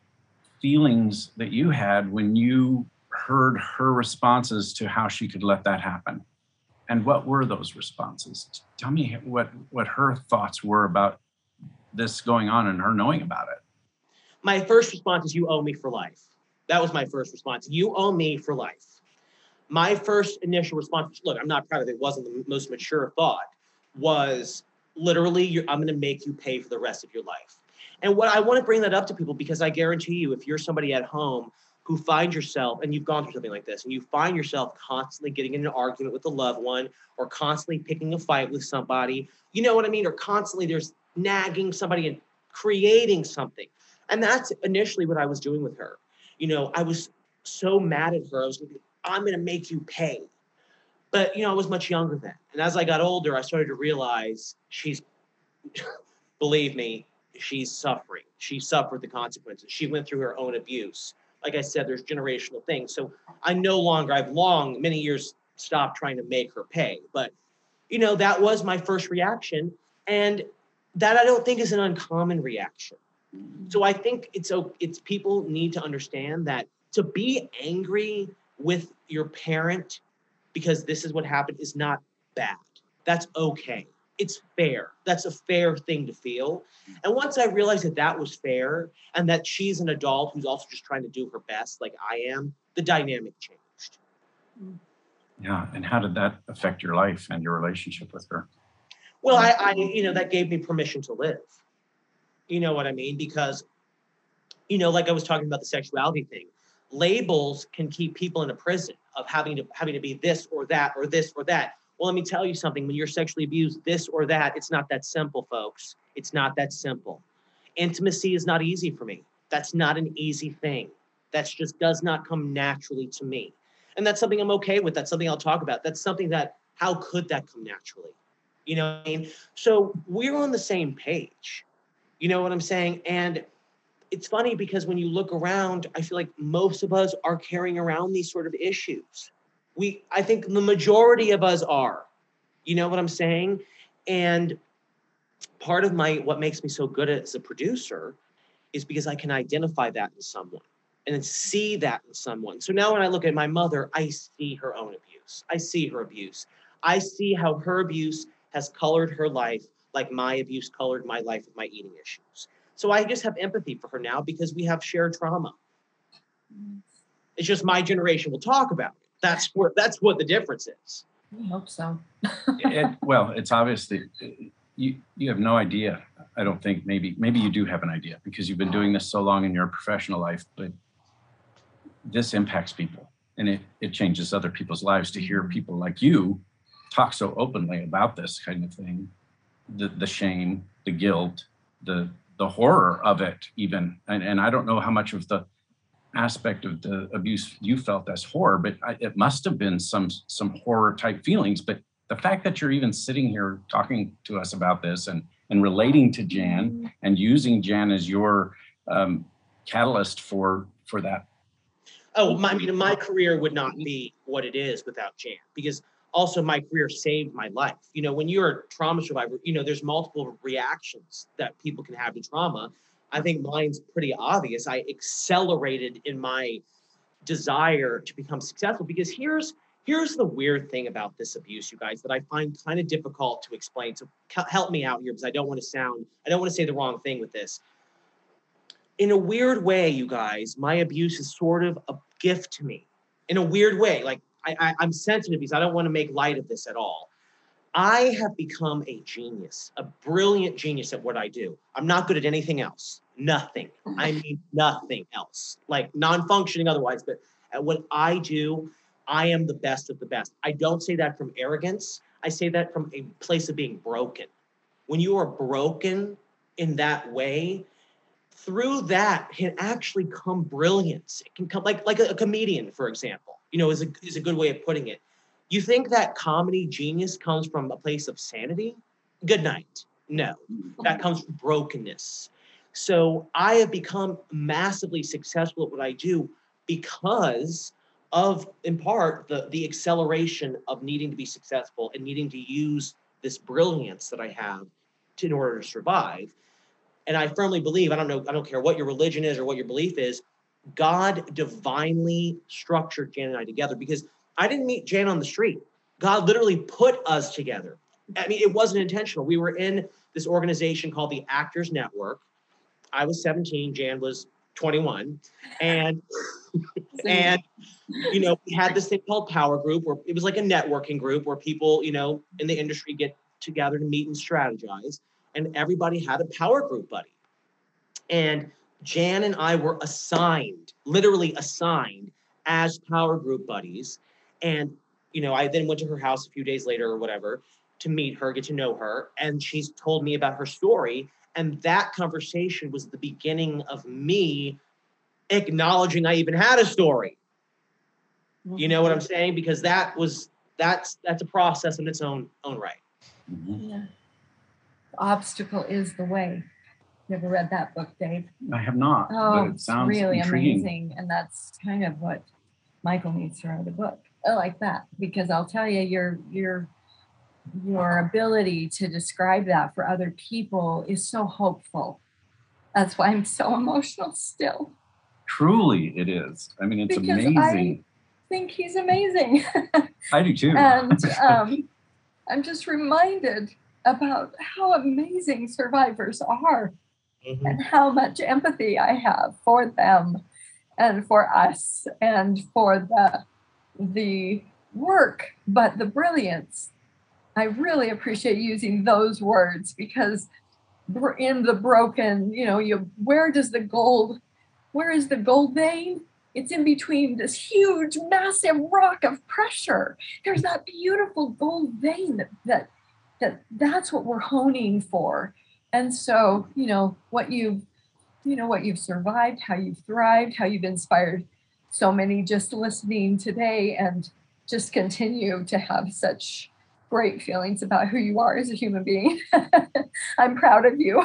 feelings that you had when you heard her responses to how she could let that happen. And what were those responses? Tell me what, what her thoughts were about this going on and her knowing about it. My first response is, you owe me for life. That was my first response. You owe me for life. My first initial response, look, I'm not proud of it, it wasn't the most mature thought, was literally, you're, I'm going to make you pay for the rest of your life. And what I want to bring that up to people, because I guarantee you, if you're somebody at home who finds yourself, and you've gone through something like this, and you find yourself constantly getting in an argument with a loved one, or constantly picking a fight with somebody, you know what I mean? Or constantly there's nagging somebody and creating something. And that's initially what I was doing with her. You know, I was so mad at her. I was like, I'm going to make you pay. But, you know, I was much younger then. And as I got older, I started to realize she's, believe me, she's suffering. She suffered the consequences. She went through her own abuse. Like I said, there's generational things. So I no longer, I've long, many years, stopped trying to make her pay. But, you know, that was my first reaction. And that I don't think is an uncommon reaction. So I think it's, it's people need to understand that to be angry with your parent because this is what happened is not bad. That's okay. It's fair. That's a fair thing to feel. And once I realized that that was fair and that she's an adult who's also just trying to do her best like I am, the dynamic changed. Yeah. And how did that affect your life and your relationship with her? Well, I, I you know, that gave me permission to live. You know what I mean? Because, you know, like I was talking about the sexuality thing, labels can keep people in a prison of having to having to be this or that or this or that. Well, let me tell you something. When you're sexually abused, this or that, it's not that simple, folks. It's not that simple. Intimacy is not easy for me. That's not an easy thing. That just does not come naturally to me. And that's something I'm okay with. That's something I'll talk about. That's something that, how could that come naturally? You know what I mean? So we're on the same page. You know what I'm saying? And it's funny because when you look around, I feel like most of us are carrying around these sort of issues. We, I think the majority of us are, you know what I'm saying? And part of my, what makes me so good as a producer is because I can identify that in someone and then see that in someone. So now when I look at my mother, I see her own abuse. I see her abuse. I see how her abuse has colored her life like my abuse colored my life with my eating issues. So I just have empathy for her now because we have shared trauma. It's just my generation will talk about it. That's what that's what the difference is. I hope so. it, well, it's obviously you you have no idea. I don't think maybe maybe you do have an idea because you've been doing this so long in your professional life, but this impacts people and it, it changes other people's lives to hear people like you talk so openly about this kind of thing, the the shame, the guilt, the the horror of it even. And, and I don't know how much of the aspect of the abuse you felt as horror, but I, it must have been some some horror type feelings. But the fact that you're even sitting here talking to us about this and and relating to Jan and using Jan as your um, catalyst for for that. Oh, my, I mean, my career would not be what it is without Jan, because also my career saved my life. You know, when you're a trauma survivor, you know, there's multiple reactions that people can have to trauma. I think mine's pretty obvious. I accelerated in my desire to become successful because here's here's the weird thing about this abuse, you guys, that I find kind of difficult to explain. So help me out here because I don't want to sound, I don't want to say the wrong thing with this. In a weird way, you guys, my abuse is sort of a gift to me. In a weird way, like I, I, I'm sensitive because I don't want to make light of this at all. I have become a genius, a brilliant genius at what I do. I'm not good at anything else. Nothing. I mean, nothing else. Like non-functioning otherwise, but at what I do, I am the best of the best. I don't say that from arrogance. I say that from a place of being broken. When you are broken in that way, through that can actually come brilliance. It can come like, like a, a comedian, for example, you know, is a, is a good way of putting it. You think that comedy genius comes from a place of sanity? Good night. No, that comes from brokenness. So I have become massively successful at what I do because of, in part, the, the acceleration of needing to be successful and needing to use this brilliance that I have to, in order to survive. And I firmly believe, I don't know, I don't care what your religion is or what your belief is, God divinely structured Jan and I together, because I didn't meet Jan on the street. God literally put us together. I mean, it wasn't intentional. We were in this organization called the Actors Network. I was seventeen, Jan was twenty-one. And, and you know, we had this thing called Power Group, where it was like a networking group where people, you know, in the industry get together to meet and strategize. And everybody had a power group buddy. And Jan and I were assigned, literally assigned as power group buddies. And, you know, I then went to her house a few days later or whatever to meet her, get to know her. And she's told me about her story. And that conversation was the beginning of me acknowledging I even had a story. You know what I'm saying? Because that was, that's, that's a process in its own, own right. Mhm. Yeah. The obstacle is the way. You ever read that book, Dave? I have not, Oh, but it it's sounds really intriguing. amazing. And that's kind of what Michael needs to write a book. I like that, because I'll tell you, your your your ability to describe that for other people is so hopeful. That's why I'm so emotional still. Truly, it is. I mean, it's Because amazing. I think he's amazing. I do too. And um, I'm just reminded about how amazing survivors are. Mhm. And how much empathy I have for them and for us and for the the work, but the brilliance. I really appreciate using those words, because br- in the broken, you know, you where does the gold, where is the gold vein? It's in between this huge, massive rock of pressure. There's that beautiful gold vein that that, that that's what we're honing for. And so, you know, what you've, you know, what you've survived, how you've thrived, how you've inspired so many just listening today, and just continue to have such great feelings about who you are as a human being. I'm proud of you.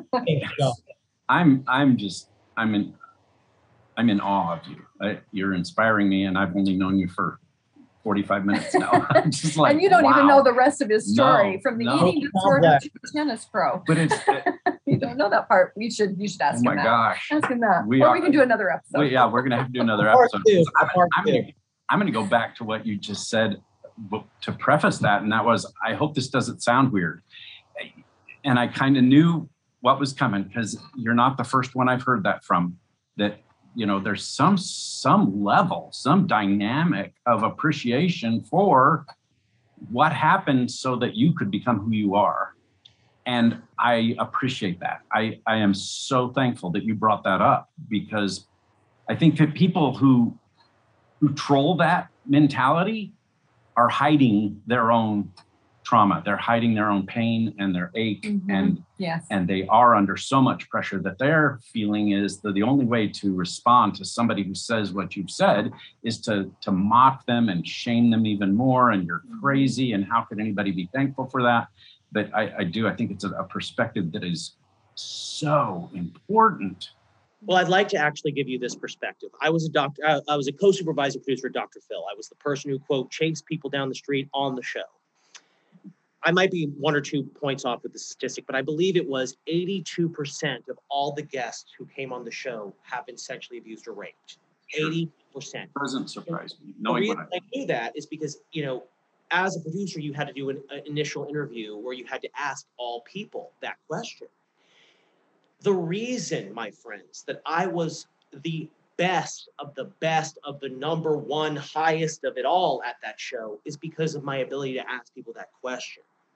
I'm I'm just I'm in I'm in awe of you. I, you're inspiring me, and I've only known you for forty-five minutes now. I'm just like, And you don't wow. even know the rest of his story, No, from the no. eating disorder to the tennis pro. But it's You don't know that part. We should you should oh ask my him that. gosh. Ask him that. We or are- we can do another episode. Well, yeah, we're gonna have to do another Part episode. two, I'm, part I'm two. gonna I'm gonna go back to what you just said w- to preface that, and that was, I hope this doesn't sound weird. And I kind of knew what was coming, because you're not the first one I've heard that from. That, you know, there's some some level, some dynamic of appreciation for what happened so that you could become who you are. And I appreciate that. I, I am so thankful that you brought that up, because I think that people who who troll that mentality are hiding their own trauma. They're hiding their own pain and their ache, Mhm. and Yes. and they are under so much pressure that their feeling is that the only way to respond to somebody who says what you've said is to to mock them and shame them even more, and you're crazy, and how could anybody be thankful for that? But I, I do, I think it's a, a perspective that is so important. Well, I'd like to actually give you this perspective. I was a doctor. I, I was a co-supervisor producer at Doctor Phil. I was the person who, quote, chased people down the street on the show. I might be one or two points off with the statistic, but I believe it was eighty-two percent of all the guests who came on the show have been sexually abused or raped. Sure. eighty percent. Doesn't surprise me. The Knowing reason what I, I knew that is because, you know, as a producer, you had to do an, an initial interview where you had to ask all people that question. The reason, my friends, that I was the best of the best of the number one highest of it all at that show is because of my ability to ask people that question.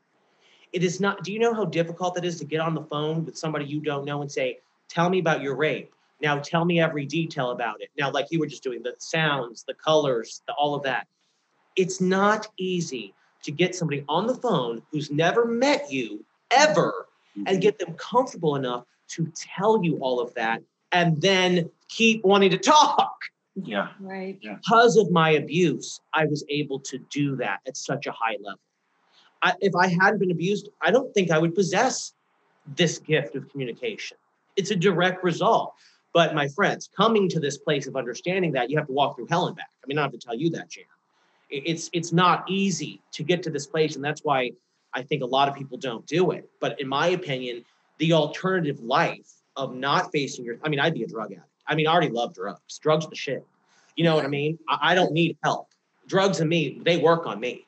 It is not, do you know how difficult it is to get on the phone with somebody you don't know and say, tell me about your rape. Now tell me every detail about it. Now, like you were just doing, the sounds, the colors, the, all of that. It's not easy to get somebody on the phone who's never met you ever and get them comfortable enough to tell you all of that and then keep wanting to talk. Yeah. Right. Yeah. Because of my abuse, I was able to do that at such a high level. I, if I hadn't been abused, I don't think I would possess this gift of communication. It's a direct result. But my friends, coming to this place of understanding that, you have to walk through hell and back. I mean, I don't have to tell you that, Jan. It's it's not easy to get to this place, and that's why I think a lot of people don't do it. But in my opinion, the alternative life of not facing your, I mean, I'd be a drug addict. I mean, I already love drugs. Drugs are the shit. You know what I mean? I, I don't need help. Drugs and me, they work on me.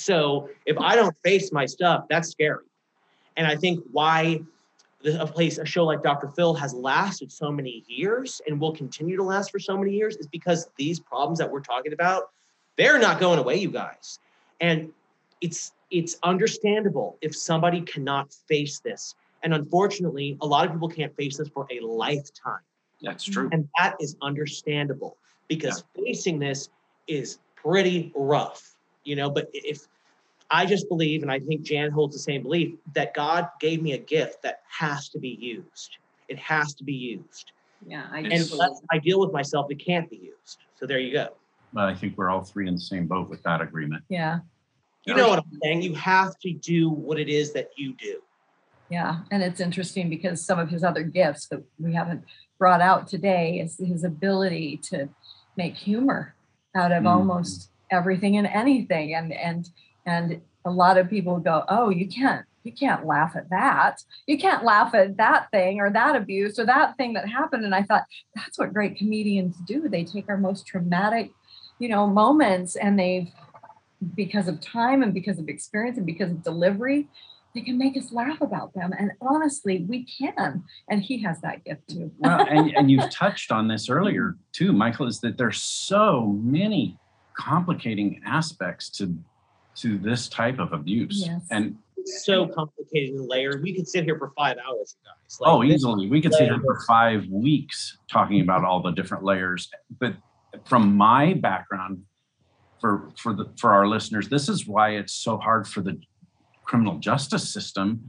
So if I don't face my stuff, that's scary. And I think why a place, a show like Doctor Phil has lasted so many years and will continue to last for so many years is because these problems that we're talking about, they're not going away, you guys. And it's it's understandable if somebody cannot face this. And unfortunately, a lot of people can't face this for a lifetime. That's true. And that is understandable because yeah. facing this is pretty rough, you know, but if I just believe, and I think Jan holds the same belief, that God gave me a gift that has to be used. It has to be used. Yeah, I and do. unless I deal with myself, it can't be used. So there you go. Well, I think we're all three in the same boat with that agreement. Yeah. You know what I'm saying? You have to do what it is that you do. Yeah, and it's interesting because some of his other gifts that we haven't brought out today is his ability to make humor out of mm. almost everything and anything. And and and a lot of people go, oh, you can't you can't laugh at that. You can't laugh at that thing or that abuse or that thing that happened. And I thought, that's what great comedians do. They take our most traumatic, you know, moments, and they, because of time and because of experience and because of delivery, they can make us laugh about them. And honestly, we can. And he has that gift too. Well, and, and you've touched on this earlier too, Michael, is that there's so many complicating aspects to to this type of abuse. Yes. And it's so complicated and layered. We could sit here for five hours, guys. Like, oh, easily. We could sit here for five weeks talking about all the different layers. But from my background, for for the for our listeners, this is why it's so hard for the criminal justice system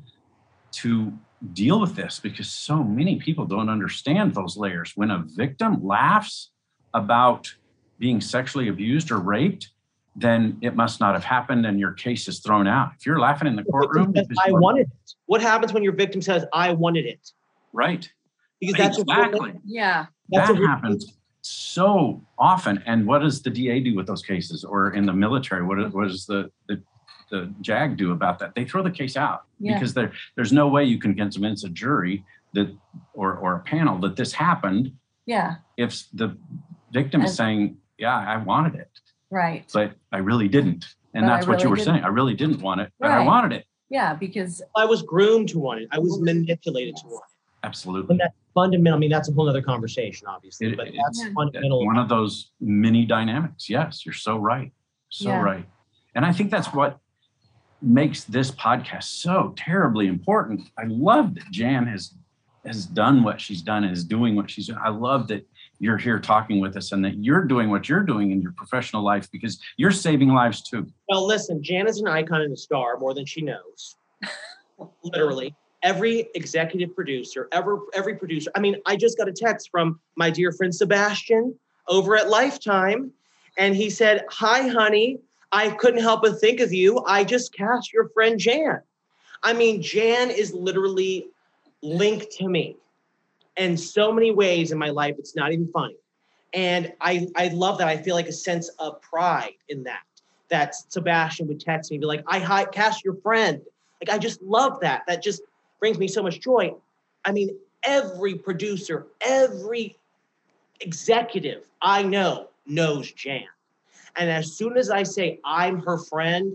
to deal with this, because so many people don't understand those layers. When a victim laughs about being sexually abused or raped, then it must not have happened and your case is thrown out. If you're laughing in the courtroom, says, I wanted it. What happens when your victim says, I wanted it? Right. Because that's exactly. Yeah. That happens so often. And what does the D A do with those cases? Or in the military, what, what does the, the, the JAG do about that? They throw the case out yeah. because there, there's no way you can convince a jury that, or, or a panel that this happened. Yeah. If the victim is saying, yeah, I wanted it. Right. But I really didn't. And but that's I what really you were didn't. saying. I really didn't want it, but right. I wanted it. Yeah, because I was groomed to want it. I was manipulated yes. to want it. Absolutely. And that's fundamental. I mean, that's a whole other conversation, obviously, it, but it, that's yeah. fundamental. One of those mini dynamics. Yes, you're so right. So yeah. right. And I think that's what makes this podcast so terribly important. I love that Jan has has done what she's done and is doing what she's doing. I love that you're here talking with us and that you're doing what you're doing in your professional life, because you're saving lives too. Well, listen, Jan is an icon and a star more than she knows. Literally. Every executive producer, ever, every producer. I mean, I just got a text from my dear friend Sebastian over at Lifetime, and he said, hi, honey. I couldn't help but think of you. I just cast your friend Jan. I mean, Jan is literally linked to me in so many ways in my life. It's not even funny. And I, I love that. I feel like a sense of pride in that, that Sebastian would text me and be like, I hi- cast your friend. Like, I just love that. That just brings me so much joy. I mean, every producer, every executive I know knows Jan. And as soon as I say I'm her friend,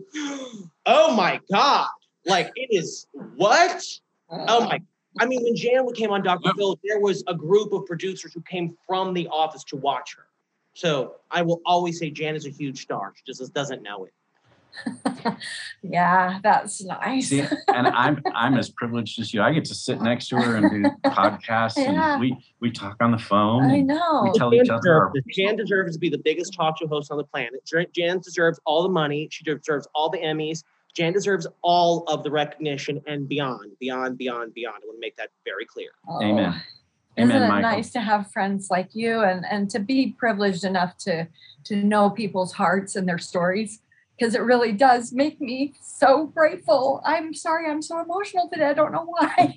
oh my God, like it is what? Oh my, I mean, when Jan came on Doctor Phil, there was a group of producers who came from the office to watch her. So I will always say Jan is a huge star. She just doesn't know it. Yeah, that's nice. See, and I'm I'm as privileged as you. I get to sit next to her and do podcasts, Yeah. and we we talk on the phone. I and know. We tell Jan each other our deserves, Jan deserves to be the biggest talk show host on the planet. Jan- Jan deserves all the money. She deserves all the Emmys. Jan deserves all of the recognition and beyond, beyond, beyond, beyond. I want to make that very clear. Oh, Amen. Isn't Amen, it Michael. nice to have friends like you and, and to be privileged enough to, to know people's hearts and their stories? Because it really does make me so grateful. I'm sorry, I'm so emotional today. I don't know why.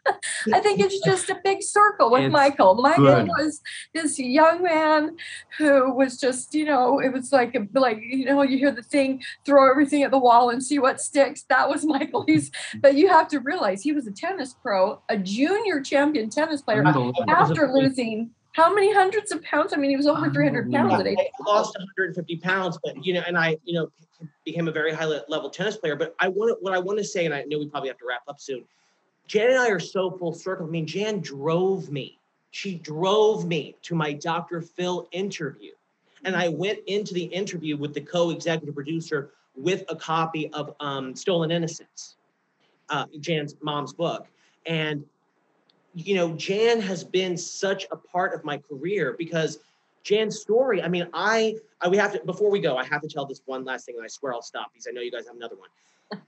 I think it's just a big circle with It's Michael. Michael good. was this young man who was just, you know, it was like, a, like you know, you hear the thing, throw everything at the wall and see what sticks. That was Michael. He's, but you have to realize he was a tennis pro, a junior champion tennis player Unbelievable. after losing how many hundreds of pounds? I mean, he was over three hundred pounds at I age lost one hundred fifty pounds, but you know, and I, you know, became a very high le- level tennis player. But I want what I want to say, and I know we probably have to wrap up soon. Jan and I are so full circle. I mean, Jan drove me. She drove me to my Doctor Phil interview, and I went into the interview with the co-executive producer with a copy of um, Stolen Innocence, uh, Jan's mom's book, and. You know, Jan has been such a part of my career because Jan's story, I mean, I, I, we have to, before we go, I have to tell this one last thing and I swear I'll stop because I know you guys have another one.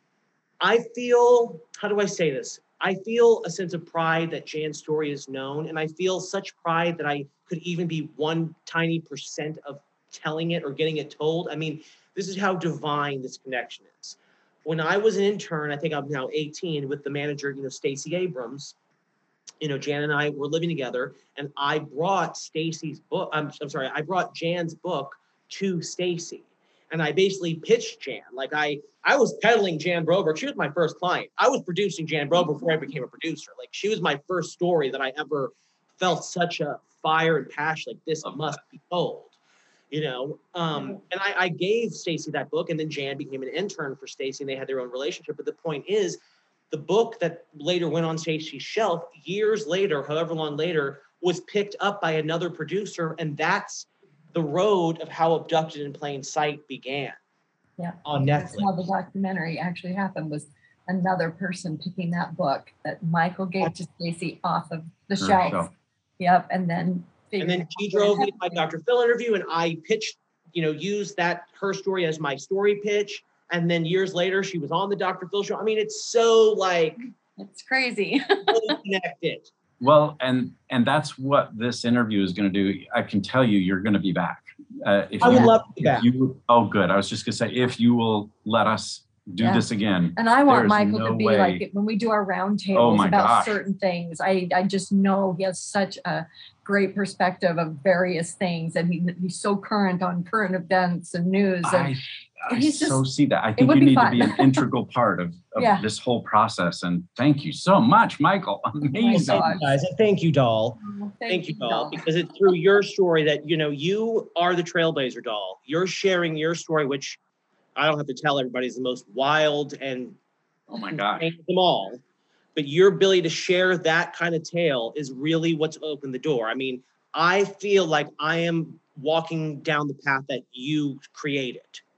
I feel, how do I say this? I feel a sense of pride that Jan's story is known, and I feel such pride that I could even be one tiny percent of telling it or getting it told. I mean, this is how divine this connection is. When I was an intern, I think I'm now eighteen, with the manager, you know, Stacey Abrams, you know, Jan and I were living together, and I brought Stacey's book. I'm, I'm sorry, I brought Jan's book to Stacey, and I basically pitched Jan. Like I, I was peddling Jan Broberg. She was my first client. I was producing Jan Broberg before I became a producer. Like she was my first story that I ever felt such a fire and passion. Like this must be told, you know. Um, and I, I gave Stacey that book, and then Jan became an intern for Stacey, and they had their own relationship. But the point is, the book that later went on Stacey's shelf, years later, however long later, was picked up by another producer. And that's the road of how Abducted in Plain Sight began. Yeah. On That's Netflix. how the documentary actually happened, was another person picking that book that Michael gave to Stacey off of the Her shelf. shelf. Yep. And then And then she drove me to my Doctor Phil interview, and I pitched, you know, used that, her story as my story pitch. And then years later, she was on the Doctor Phil show. I mean, it's so like It's crazy. really connected. Well, and and that's what this interview is going to do. I can tell you, you're going to be back. Uh, if I would you, love to be if back. You, oh, good. I was just going to say, if you will let us do Yeah. this again. And I want There's Michael no to be way. like it when we do our round Oh tables my about gosh. certain things. I, I just know he has such a great perspective of various things, and he, he's so current on current events and news. And I, I he's so just- see that. I think would you be need fun. to be an integral part of, of Yeah. this whole process. And thank you so much, Michael. Amazing. God. Thank you guys, and thank you, Doll. Oh, Thank you, Doll, because it's through your story that, you know, you are the trailblazer, Doll. You're sharing your story, which I don't have to tell everybody is the most wild and Oh my gosh. insane of them all. But your ability to share that kind of tale is really what's opened the door. I mean, I feel like I am walking down the path that you created.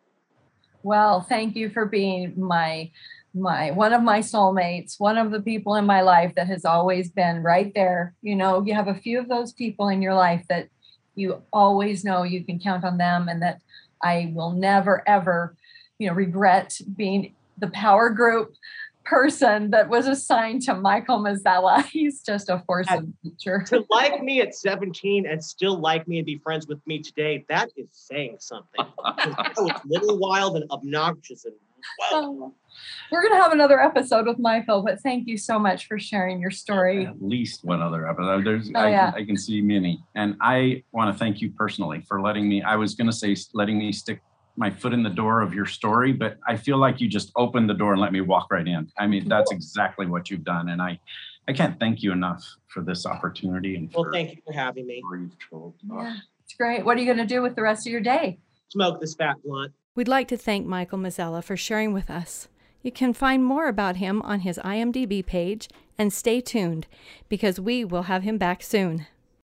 Well, thank you for being my my one of my soulmates, one of the people in my life that has always been right there. You know, you have a few of those people in your life that you always know you can count on them, and that I will never ever, you know, regret being the power group person that was assigned to Michael Mazzella. He's just a force of nature. To like me at seventeen and still like me and be friends with me today, that is saying something. Because I was a little wild and obnoxious and wow. We're going to have another episode with Michael, but thank you so much for sharing your story. At least one other episode. There's, Oh, I, yeah. I can see many. And I want to thank you personally for letting me, I was going to say letting me stick my foot in the door of your story, but I feel like you just opened the door and let me walk right in. I mean, that's exactly what you've done. And I, I can't thank you enough for this opportunity. And Well, for thank you for having me. what you've told. Yeah, it's great. What are you going to do with the rest of your day? Smoke this fat blunt. We'd like to thank Michael Mazzella for sharing with us. You can find more about him on his I M D B page, and stay tuned because we will have him back soon.